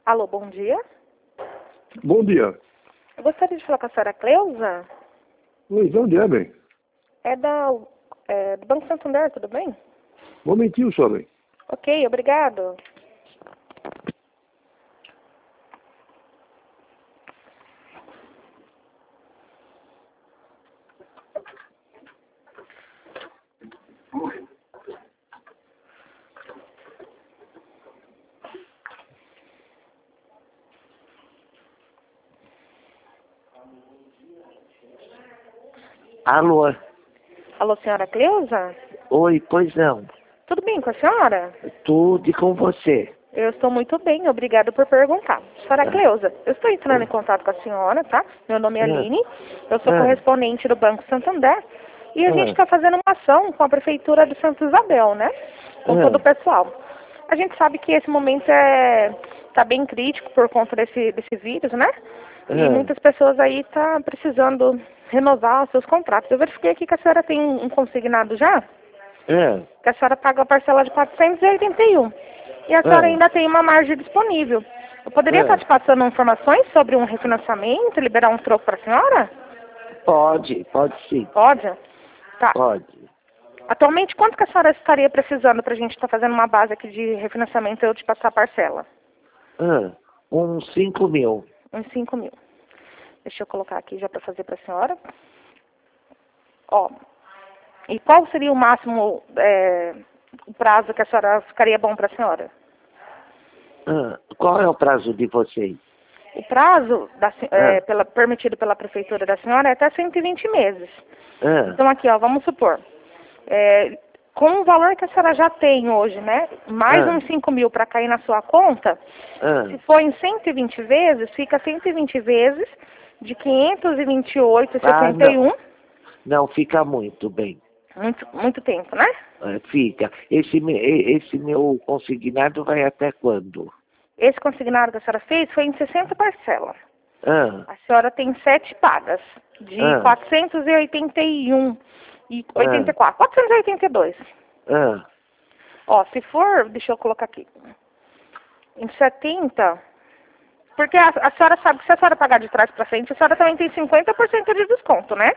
Alô, bom dia. Bom dia. Eu gostaria de falar com a senhora Cleusa. Luiz, onde é, bem? É do Banco Santander, tudo bem? Momentinho só, bem. Ok, obrigado. Alô? Alô, senhora Cleusa? Oi, pois não. Tudo bem com a senhora? Tudo e com você? Eu estou muito bem, obrigada por perguntar. Senhora Cleusa, eu estou entrando em contato com a senhora, tá? Meu nome é Aline, eu sou correspondente do Banco Santander e a gente está fazendo uma ação com a Prefeitura de Santa Isabel, né? Com todo o pessoal. A gente sabe que esse momento tá bem crítico por conta desse vírus, né? E muitas pessoas aí estão precisando renovar os seus contratos. Eu verifiquei aqui que a senhora tem um consignado já, que a senhora paga a parcela de 481. E a senhora ainda tem uma margem disponível. Eu poderia estar te passando informações sobre um refinanciamento, liberar um troco para a senhora? Pode sim. Pode? Tá. Pode. Atualmente, quanto que a senhora estaria precisando para a gente estar fazendo uma base aqui de refinanciamento e eu te passar a parcela? Uns 5 mil. Uns 5 mil. Deixa eu colocar aqui já para fazer para a senhora. Ó, e qual seria o máximo o prazo que a senhora ficaria bom para a senhora? Qual é o prazo de vocês? O prazo permitido pela prefeitura da senhora é até 120 meses. Então aqui, ó, vamos supor, com o valor que a senhora já tem hoje, né, mais uns 5 mil para cair na sua conta, se for em 120 vezes, fica 120 vezes de 528,71. Não, fica muito bem. Muito tempo, né? Fica. Esse meu consignado vai até quando? Esse consignado que a senhora fez foi em 60 parcelas. A senhora tem 7 pagas, de 481 e 84, 482. Ó, se for, deixa eu colocar aqui, em 70, porque a senhora sabe que se a senhora pagar de trás para frente, a senhora também tem 50% de desconto, né?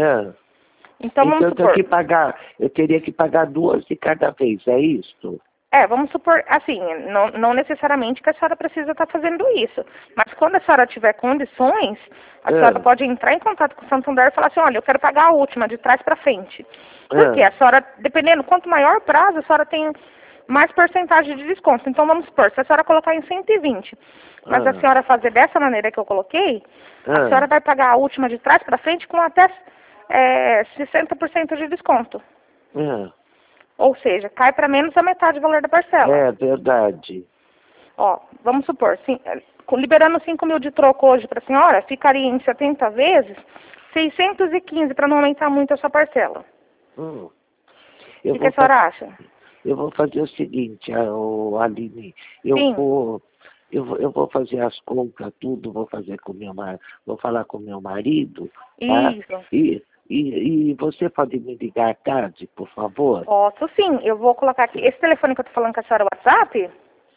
Então vamos supor. Eu teria que pagar 2 de cada vez, é isso? Vamos supor, assim, não necessariamente que a senhora precisa estar fazendo isso. Mas quando a senhora tiver condições, a senhora pode entrar em contato com o Santander e falar assim, olha, eu quero pagar a última, de trás para frente. Porque a senhora, dependendo, quanto maior o prazo, a senhora tem mais porcentagem de desconto. Então vamos supor, se a senhora colocar em 120, mas a senhora fazer dessa maneira que eu coloquei, a senhora vai pagar a última de trás para frente com até 60% de desconto. Ou seja, cai para menos da metade do valor da parcela. É verdade. Ó, vamos supor, liberando 5 mil de troco hoje para a senhora, ficaria em 70 vezes 615 para não aumentar muito a sua parcela. O que a senhora acha? Eu vou fazer o seguinte, Aline, eu vou fazer as contas, tudo, vou falar com meu marido. Isso. Tá? E você pode me ligar à tarde, por favor? Posso sim, eu vou colocar aqui. Esse telefone que eu tô falando com a senhora, WhatsApp?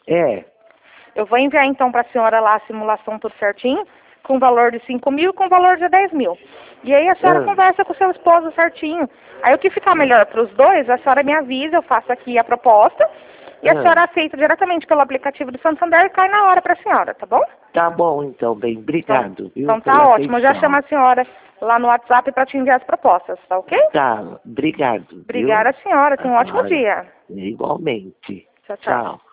Eu vou enviar então para a senhora lá a simulação tudo certinho, com valor de 5 mil e com valor de 10 mil. E aí a senhora conversa com o seu esposo certinho. Aí o que ficar melhor para os dois, a senhora me avisa, eu faço aqui a proposta, e a senhora aceita diretamente pelo aplicativo do Santander e cai na hora para a senhora, tá bom? Tá bom, então, bem, obrigado. Então tá ótimo, eu já chamo a senhora lá no WhatsApp para te enviar as propostas, tá ok? Tá, obrigado. Obrigada, senhora, tenha um ótimo dia. Igualmente. Tchau.